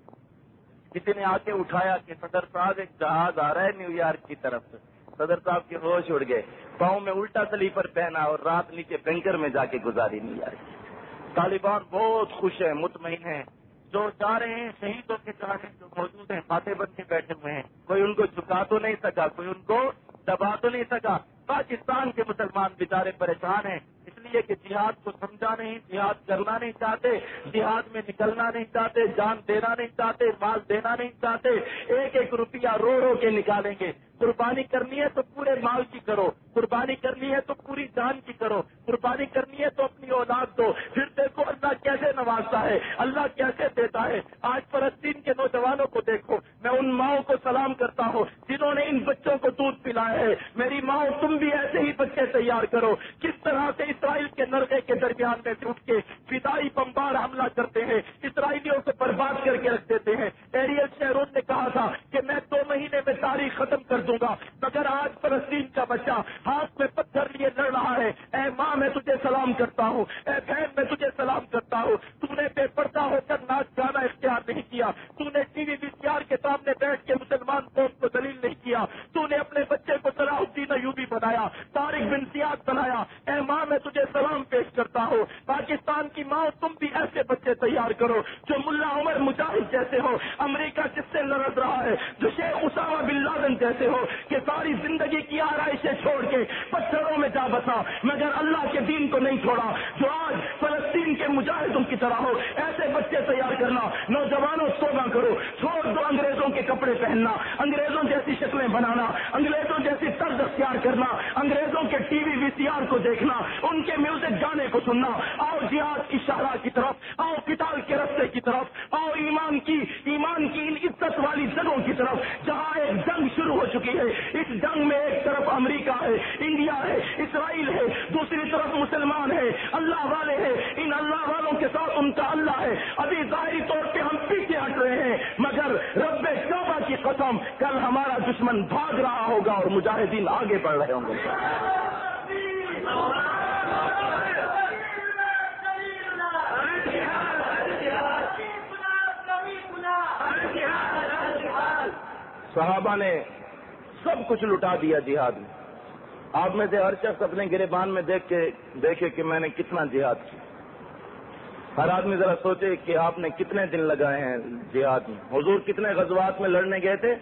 کسی نے آ کے اٹھایا کہ صدر صاحب ایک جہاز آ رہا ہے نیو یارک کی طرف سے، صدر صاحب کے ہوش اڑ گئے، پاؤں میں الٹا سلیپر پہنا اور رات نیچے بینکر میں جا کے گزاری نیو یارک۔ طالبان بہت خوش ہیں، مطمئن ہیں، جو جا رہے ہیں شہیدوں کے چاہے جو موجود ہیں فاتح بن کے بیٹھے ہوئے ہیں، کوئی ان کو جھکا تو نہیں سکا، کوئی ان کو دبا تو نہیں سکا۔ پاکستان کے مسلمان بیچارے پریشان ہیں، اس لیے کہ جہاد کو سمجھا نہیں، جہاد کرنا نہیں چاہتے، جہاد میں نکلنا نہیں چاہتے، جان دینا نہیں چاہتے، مال دینا نہیں چاہتے، ایک ایک روپیہ رو رو کے نکالیں گے۔ قربانی کرنی ہے تو پورے مال کی کرو، قربانی کرنی ہے تو پوری جان کی کرو، قربانی کرنی ہے تو اپنی اولاد دو، پھر دیکھو اللہ کیسے نوازتا ہے، اللہ کیسے دیتا ہے۔ آج فلسطین کے نوجوانوں کو دیکھو، میں ان ماؤں کو سلام کرتا ہوں جنہوں نے ان بچوں کو دودھ پلایا ہے۔ میری ماؤں تم بھی ایسے ہی بچے تیار کرو۔ کس طرح سے اسرائیل کے نرغے کے درمیان میں سے اٹھ کے فدائی بمبار حملہ کرتے ہیں، اسرائیلیوں کو برباد کر کے رکھ دیتے ہیں۔ ایریل شیرون نے کہا تھا کہ میں 2 مہینے میں تاریخ ختم کر دوں گا مگر آج فلسطین کا بچہ ہاتھ میں پتھر لیے لڑ رہا ہے. اے ماں میں تجھے سلام کرتا ہوں, اے بہن میں تجھے سلام کرتا ہوں. تو نے بے پردہ ہو کر ناچ گانا اختیار نہیں کیا, تو نے ٹی وی VCR کے سامنے بیٹھ کے مسلمان قوم کو دلیل نہیں کیا, تو نے اپنے بچے کو صلاح الدین ایوبی بنایا, طارق بن زیاد بنایا. اے ماں میں تجھے سلام پیش کرتا ہوں. پاکستان کی ماں تم بھی ایسے بچے تیار کرو جو ملا عمر مجاہد جیسے ہو, امریکہ جس سے لڑ رہا ہے, جو شیخ اسامہ بن لادن جیسے ہو کہ ساری زندگی کی آرائشیں چھوڑ کے پتھروں میں جا بسا مگر اللہ کے دین کو نہیں چھوڑا, جو آج فلسطین کے مجاہدوں کی طرح ہو. ایسے بچے تیار کرنا. نوجوانوں توبہ کرو, چھوڑ دو انگریزوں کے کپڑے پہننا, انگریزوں جیسی شکلیں بنانا, انگریزوں جیسی طرز اختیار کرنا, انگریزوں کے ٹی وی VCR کو دیکھنا, ان کے میوزک گانے کو سننا. آؤ جہاد کی شاہراہ کی طرف, آؤ قتال کے رستے کی طرف, آؤ ایمان کی ان عزت والی جگہوں کی طرف جہاں ایک جنگ شروع ہو چکی ہے. اس جنگ میں ایک طرف امریکہ ہے, انڈیا ہے, اسرائیل ہے, دوسری طرف مسلمان ہے, اللہ والے ہیں. ان اللہ والوں کے ساتھ ان کا اللہ ہے. ابھی ظاہری طور پہ ہم پیچھے ہٹ رہے ہیں مگر رب کعبہ کی قسم کل ہمارا دشمن بھاگ رہا ہوگا اور مجاہدین آگے بڑھ رہے ہوں گے. صحابہ نے سب کچھ لٹا دیا جہاد میں. آپ میں سے ہر شخص اپنے گریبان میں دیکھے کہ میں نے کتنا جہاد کیا. ہر آدمی ذرا سوچے کہ آپ نے کتنے دن لگائے ہیں جہاد میں. حضور کتنے غزوات میں لڑنے گئے تھے؟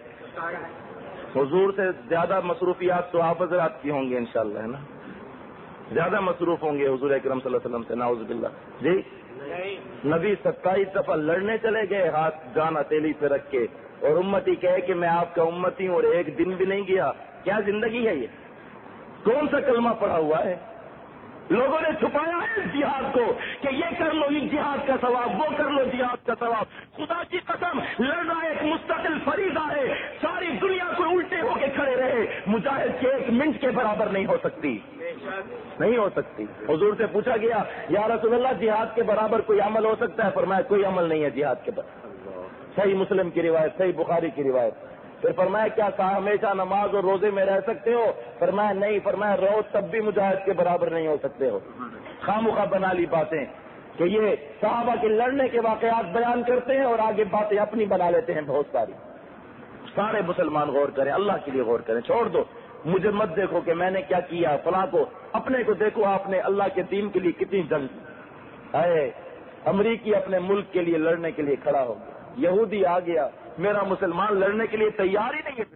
حضور سے زیادہ مصروفیات تو آپ حضرات کی ہوں گے انشاءاللہ, ہے نا؟ زیادہ مصروف ہوں گے حضور اکرم صلی اللہ علیہ وسلم سے, نعوذ باللہ. جی نبی 27 دفعہ لڑنے چلے گئے ہاتھ جان ہتھیلی پہ رکھ کے, اور امتی کہے کہ میں آپ کا امتی ہوں اور ایک دن بھی نہیں گیا. کیا زندگی ہے یہ؟ کون سا کلمہ پڑا ہوا ہے؟ لوگوں نے چھپایا ہے اس جہاد کو کہ یہ کر لو یہ جہاد کا ثواب, وہ کر لو جہاد کا ثواب. خدا کی قسم لڑنا ایک مستقل فریضہ ہے. ساری دنیا کو الٹے ہو کے کھڑے رہے, مجاہد کے ایک منٹ کے برابر نہیں ہو سکتی, نہیں ہو سکتی. حضور سے پوچھا گیا یا رسول اللہ جہاد کے برابر کوئی عمل ہو سکتا ہے؟ فرمایا کوئی عمل نہیں ہے جہاد کے برابر. صحیح مسلم کی روایت, صحیح بخاری کی روایت. پھر فرمایا کیا ہمیشہ نماز اور روزے میں رہ سکتے ہو؟ فرمایا نہیں. فرمایا رہو تب بھی مجاہد کے برابر نہیں ہو سکتے ہو. خامخواہ بنا لی باتیں کہ یہ صحابہ کے لڑنے کے واقعات بیان کرتے ہیں اور آگے باتیں اپنی بنا لیتے ہیں بہت ساری. سارے مسلمان غور کریں, اللہ کے لیے غور کریں. چھوڑ دو مجھے مت دیکھو کہ میں نے کیا کیا فلاں کو, اپنے کو دیکھو آپ نے اللہ کے دین کے لیے کتنی جنگ کی. اے امریکی اپنے ملک کے لیے لڑنے کے لیے کھڑا ہو گیا, یہودی آ گیا, میرا مسلمان لڑنے کے لیے تیار ہی نہیں ہے.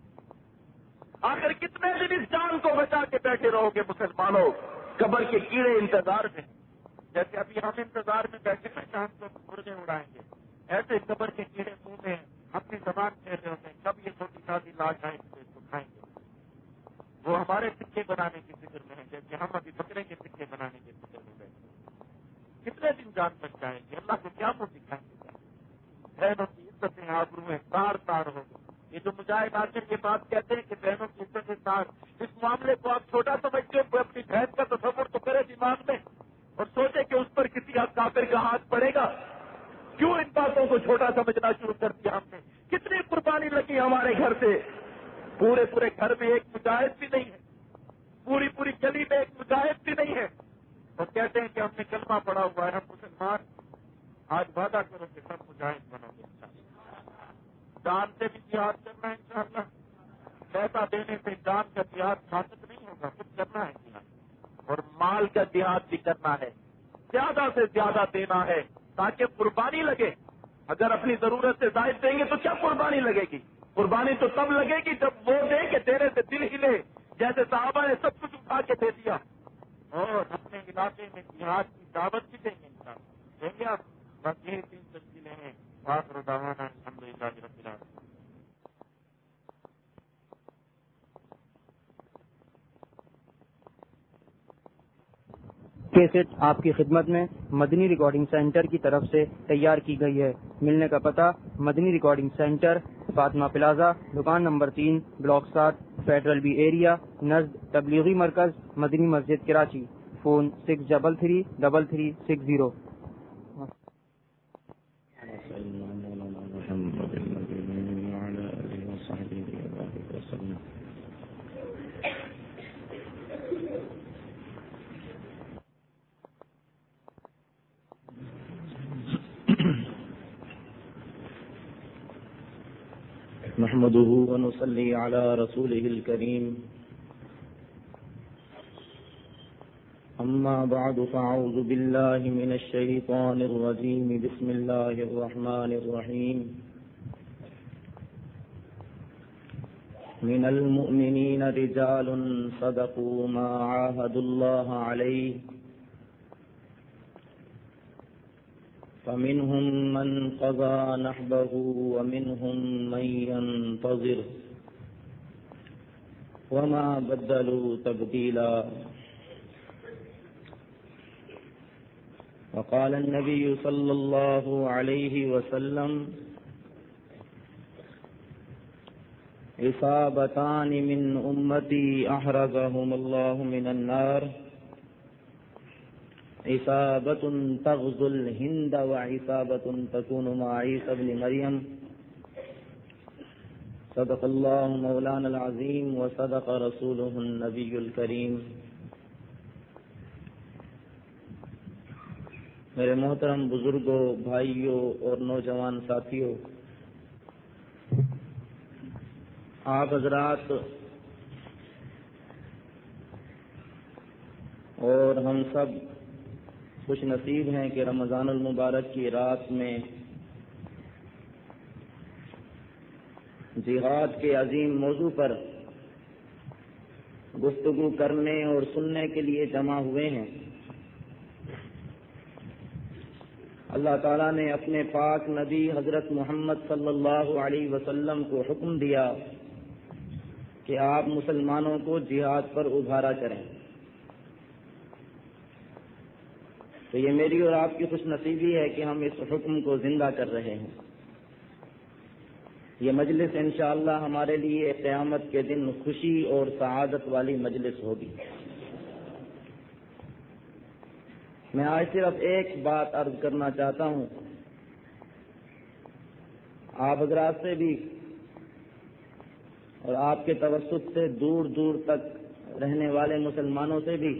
آخر کتنے دن اس جان کو بچا کے بیٹھے رہو گے مسلمانوں؟ قبر کے کیڑے انتظار میں, جیسے ابھی ہم انتظار میں بیٹھے نا شام کو مرغے اڑائیں گے, ایسے قبر کے کیڑے منہ میں اپنی زبان کہتے ہوتے ہیں کب یہ چھوٹی سادی لاش آئیں گے تو کھائیں گے. وہ ہمارے سکے بنانے کی فکر میں ہے جیسے ہم ابھی بکرے کے سکے بنانے کی فکر میں بیٹھے. کتنے دن جان بچ جائیں گے؟ اللہ کو کیا منہ دکھائیں گے؟ بہنوں کی عزتیں آبروئیں تار تار ہو گئی. یہ جو مجاہد آخر یہ بات کہتے ہیں کہ بہنوں کی عزتیں تار, اس معاملے کو آپ چھوٹا سمجھتے ہو. کوئی اپنی بہن کا تصور تو کرے دماغ میں اور سوچے کہ اس پر کسی کافر کا ہاتھ پڑے گا. کیوں ان باتوں کو چھوٹا سمجھنا شروع کر دیا ہم نے؟ کتنی قربانی لگی ہمارے گھر سے. پورے گھر میں ایک مجاہد بھی نہیں ہے, پوری گلی میں ایک مجاہد بھی نہیں ہے, اور کہتے ہیں کہ ہم نے کلمہ پڑا ہوا ہے, ہم مسلمان. آج وعدہ کرو کہ سب مجاہد بنو گے انشاءاللہ. جان سے بھی جہاد کرنا ہے انشاءاللہ. پیسہ دینے سے جان کا جہاد ثابت نہیں ہوگا, کچھ کرنا ہے جہاد, اور مال کا جہاد بھی کرنا ہے. زیادہ سے زیادہ دینا ہے تاکہ قربانی لگے. اگر اپنی ضرورت سے زائد دیں گے تو کیا قربانی لگے گی؟ قربانی تو تب لگے گی جب وہ دے کہ تیرے سے دل ہلے, جیسے صحابہ نے سب کچھ اٹھا کے دے دیا. اور اپنے علاقے میں جہاد کی دعوت بھی دیں گے انشاءاللہ. دیں گے آپ؟ بس یہی 3 تفصیلیں ہیں. آخر دعوانا الحمدللہ رب العالمین. کیسٹ آپ کی خدمت میں مدنی ریکارڈنگ سینٹر کی طرف سے تیار کی گئی ہے. ملنے کا پتہ Madani recording centre, Fatima plaza, دکان number 3, block 7, federal B area, نزد تبلیغی مرکز مدنی مسجد کراچی. فون 633360. نحمده ونصلي على رسوله الكريم أما بعد فأعوذ بالله من الشيطان الرجيم بسم الله الرحمن الرحيم من المؤمنين رجال صدقوا ما عاهدوا الله عليه فمنهم من قضى نحبه ومنهم من ينتظر وما بدلوا تبديلا وقال النبي صلى الله عليه وسلم إصابتان من أمتي أحرزهم الله من النار إصابة تغزو الهند وإصابة تكون مع عيسى ابن مريم صدق الله مولانا العظيم وصدق رسوله النبي الكريم. میرے محترم بزرگوں، بھائیوں اور نوجوان ساتھیوں، آپ حضرات اور ہم سب خوش نصیب ہیں کہ رمضان المبارک کی رات میں جہاد کے عظیم موضوع پر گفتگو کرنے اور سننے کے لیے جمع ہوئے ہیں. اللہ تعالیٰ نے اپنے پاک نبی حضرت محمد صلی اللہ علیہ وسلم کو حکم دیا کہ آپ مسلمانوں کو جہاد پر ابھارا کریں. تو یہ میری اور آپ کی خوش نصیبی ہے کہ ہم اس حکم کو زندہ کر رہے ہیں. یہ مجلس انشاءاللہ ہمارے لیے قیامت کے دن خوشی اور سعادت والی مجلس ہوگی. میں آج صرف ایک بات عرض کرنا چاہتا ہوں. آپ حضرات سے بھی اور آپ کے توسط سے دور دور تک رہنے والے مسلمانوں سے بھی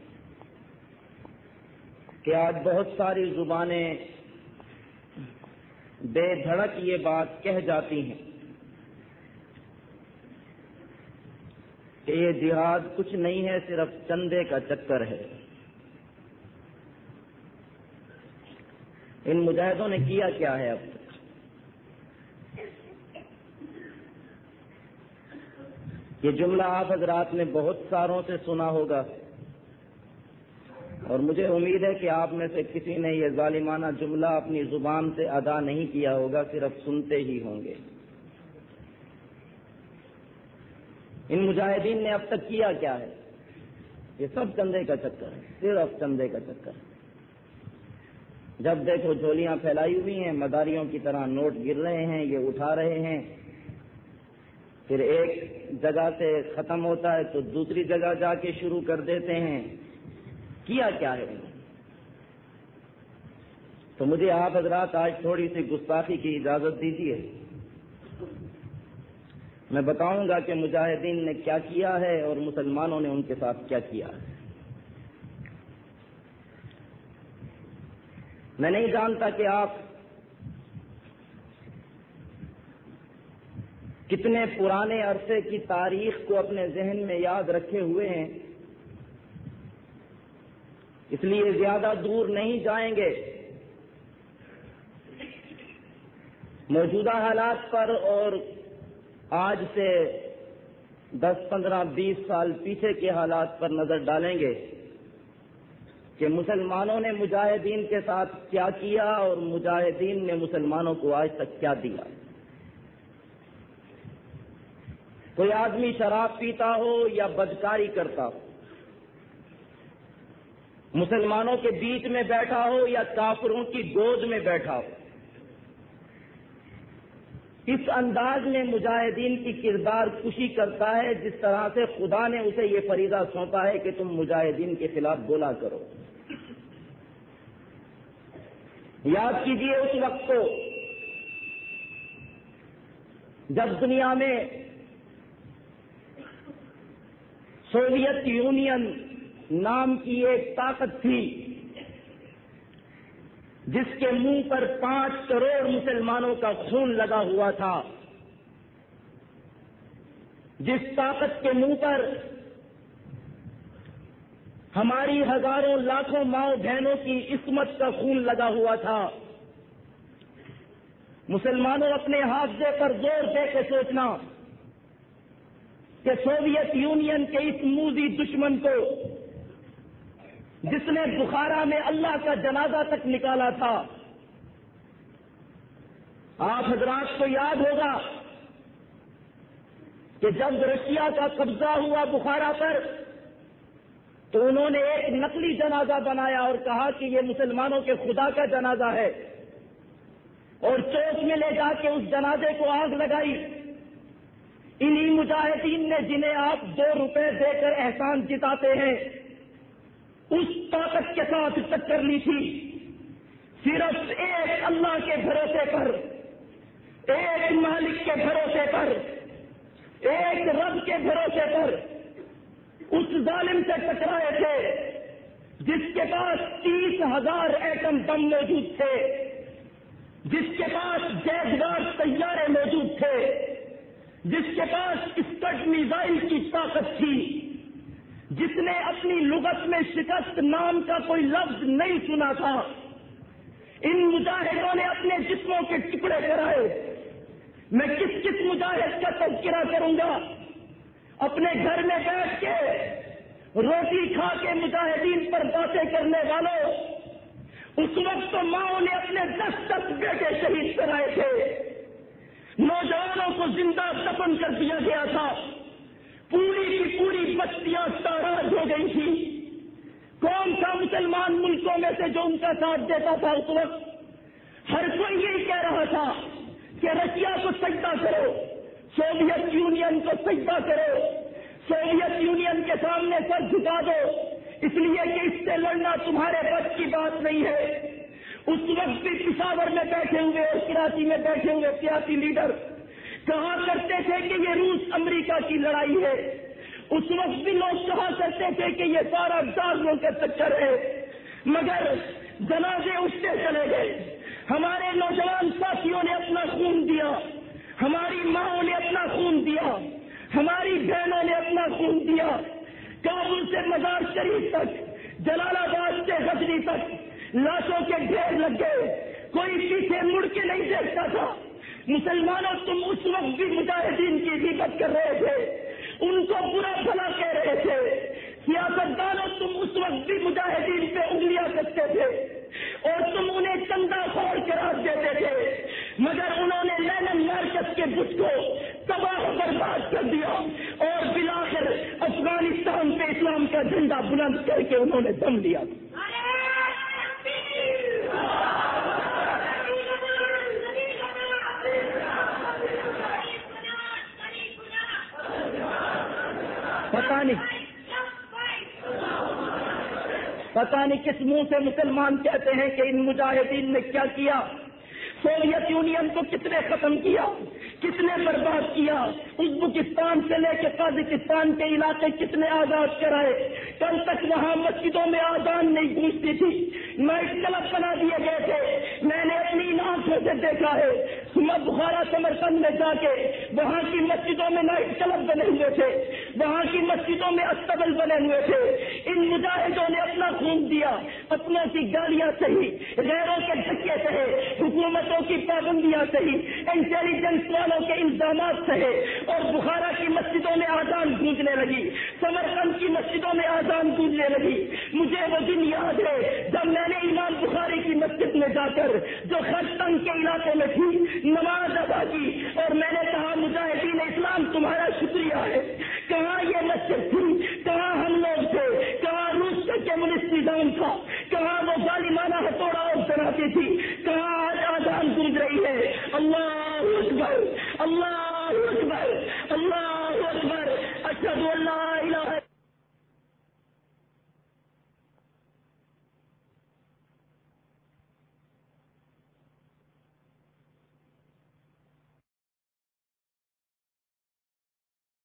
کہ آج بہت ساری زبانیں بے دھڑک یہ بات کہہ جاتی ہیں کہ یہ جہاد کچھ نہیں ہے، صرف چندے کا چکر ہے. ان مجاہدوں نے کیا کیا ہے اب تک؟ یہ جملہ آپ حضرات نے بہت ساروں سے سنا ہوگا اور مجھے امید ہے کہ آپ میں سے کسی نے یہ ظالمانہ جملہ اپنی زبان سے ادا نہیں کیا ہوگا، صرف سنتے ہی ہوں گے. ان مجاہدین نے اب تک کیا کیا ہے؟ یہ سب چندے کا چکر ہے، صرف چندے کا چکر ہے. جب دیکھو جھولیاں پھیلائی ہوئی ہیں، مداریوں کی طرح نوٹ گر رہے ہیں، یہ اٹھا رہے ہیں، پھر ایک جگہ سے ختم ہوتا ہے تو دوسری جگہ جا کے شروع کر دیتے ہیں. کیا کیا ہے؟ تو مجھے آپ حضرات آج تھوڑی سی گستاخی کی اجازت دیجیے. میں بتاؤں گا کہ مجاہدین نے کیا کیا ہے اور مسلمانوں نے ان کے ساتھ کیا کیا ہے. میں نہیں جانتا کہ آپ کتنے پرانے عرصے کی تاریخ کو اپنے ذہن میں یاد رکھے ہوئے ہیں، اس لیے زیادہ دور نہیں جائیں گے. موجودہ حالات پر اور آج سے 10, 15, 20 سال پیچھے کے حالات پر نظر ڈالیں گے کہ مسلمانوں نے مجاہدین کے ساتھ کیا کیا اور مجاہدین نے مسلمانوں کو آج تک کیا دیا. کوئی آدمی شراب پیتا ہو یا بدکاری کرتا ہو، مسلمانوں کے بیچ میں بیٹھا ہو یا کافروں کی گود میں بیٹھا ہو، اس انداز میں مجاہدین کی کردار کشی کرتا ہے جس طرح سے خدا نے اسے یہ فریضہ سونپا ہے کہ تم مجاہدین کے خلاف بولا کرو. یاد کیجیے اس وقت کو جب دنیا میں سوویت یونین نام کی ایک طاقت تھی جس کے منہ پر 5 کروڑ مسلمانوں کا خون لگا ہوا تھا. جس طاقت کے منہ پر ہماری ہزاروں لاکھوں ماؤں بہنوں کی عصمت کا خون لگا ہوا تھا، مسلمانوں اپنے حافظے پر زور دے کے سوچنا کہ سوویت یونین کے اس موذی دشمن کو، جس نے بخارا میں اللہ کا جنازہ تک نکالا تھا، آپ حضرات کو یاد ہوگا کہ جب رشیا کا قبضہ ہوا بخارا پر تو انہوں نے ایک نقلی جنازہ بنایا اور کہا کہ یہ مسلمانوں کے خدا کا جنازہ ہے، اور چوک میں لے جا کے اس جنازے کو آگ لگائی۔ انہی مجاہدین نے جنہیں آپ 2 روپے دے کر احسان جتاتے ہیں، اس طاقت کے ساتھ ٹکر لی تھی، صرف ایک اللہ کے بھروسے پر، ایک مالک کے بھروسے پر، ایک رب کے بھروسے پر اس ظالم سے ٹکرائے تھے جس کے پاس 30,000 ایٹم بم موجود تھے، جس کے پاس جیگوار طیارے موجود تھے، جس کے پاس اسکٹ میزائل کی طاقت تھی، جس نے اپنی لغت میں شکست نام کا کوئی لفظ نہیں سنا تھا۔ ان مجاہدوں نے اپنے جسموں کے ٹکڑے کرائے۔ میں کس کس مجاہد کا تذکرہ کروں گا؟ اپنے گھر میں بیٹھ کے روٹی کھا کے مجاہدین پر باتیں کرنے والوں، اس وقت تو ماؤں نے اپنے 10 بیٹے شہید کرائے تھے، نوجوانوں کو زندہ دفن کر دیا گیا تھا، پوری کی پوری بستیاں تاراج ہو گئی تھی۔ کون سا مسلمان ملکوں میں سے جو ان کا ساتھ دیتا تھا اس وقت؟ ہر کوئی یہی کہہ رہا تھا کہ رشیا کو سجدہ کرو، سوویت یونین کو سجدہ کرو، سوویت یونین کے سامنے سر جھکا دو، اس لیے کہ اس سے لڑنا تمہارے بس کی بات نہیں ہے۔ اس وقت بھی پشاور میں بیٹھے ہوئے اور کراچی میں بیٹھے ہوئے سیاسی لیڈر کہا کرتے تھے کہ یہ روس امریکہ کی لڑائی ہے، اس وقت بھی لوگ کہا کرتے تھے کہ یہ سارا ڈالروں کا چکر ہے، مگر جنازے اٹھتے چلے گئے۔ ہمارے نوجوان ساتھیوں نے اپنا خون دیا، ہماری ماؤں نے اپنا خون دیا، ہماری بہنوں نے اپنا خون دیا، کابل سے مزار شریف تک، جلال آباد سے غزنی تک لاشوں کے ڈھیر لگ گئے، کوئی پیچھے مڑ کے نہیں دیکھتا تھا۔ مسلمانوں تم اس وقت بھی مجاہدین کی غیبت کر رہے تھے، ان کو برا بھلا کہہ رہے تھے، سیاستدانوں تم اس وقت بھی مجاہدین پہ انگلیاں کرتے تھے اور تم انہیں چندہ خور قرار دیتے تھے، مگر انہوں نے لینن مارکس کے بت کو تباہ برباد کر دیا اور بالآخر افغانستان پہ اسلام کا جھنڈا بلند کر کے انہوں نے دم لیا۔ پتہ نہیں کس منہ سے مسلمان کہتے ہیں کہ ان مجاہدین نے کیا کیا، سوویت یونین کو کس نے ختم کیا، کس نے برباد کیا، ازبکستان سے لے کے قازقستان کے علاقے کس نے آزاد کرائے، کل تک وہاں مسجدوں میں آذان نہیں گونجتی تھی، نائٹ کلب بنا دیے گئے تھے، میں نے اپنی آنکھوں سے دیکھا ہے، بخارا سمرقند میں جا کے وہاں کی مسجدوں میں نائٹ کلب بنے ہوئے تھے، وہاں کی مسجدوں میں استبل بنے ہوئے تھے۔ ان مجاہدوں نے اپنا خون دیا، اپنوں کی گالیاں سہی، غیروں کے دھکے سہے، حکومتوں کی پابندیاں سہی، انٹیلیجنس والوں کے الزامات سہے، اور بخارا کی مسجدوں میں آذان گونجنے لگی، سمرقند کی مسجدوں میں آذان گونجنے لگی۔ مجھے وہ دن یاد ہے جب میں نے امام بخاری کی مسجد میں جا کر جو خرطنگ کے علاقے میں تھی نماز ادا کی، اور میں نے کہا مجاہدین اسلام تمہارا شکریہ ہے، کہاں یہ مسجد تھی، کہاں ہم لوگ تھے، کہاں روس کا کمیونسٹ نظام تھا، کہاں وہ ظالمانہ ہتھوڑا اور چلاتی تھی، کہاں آج آذان گونج رہی ہے، اللہ اکبر، اللہ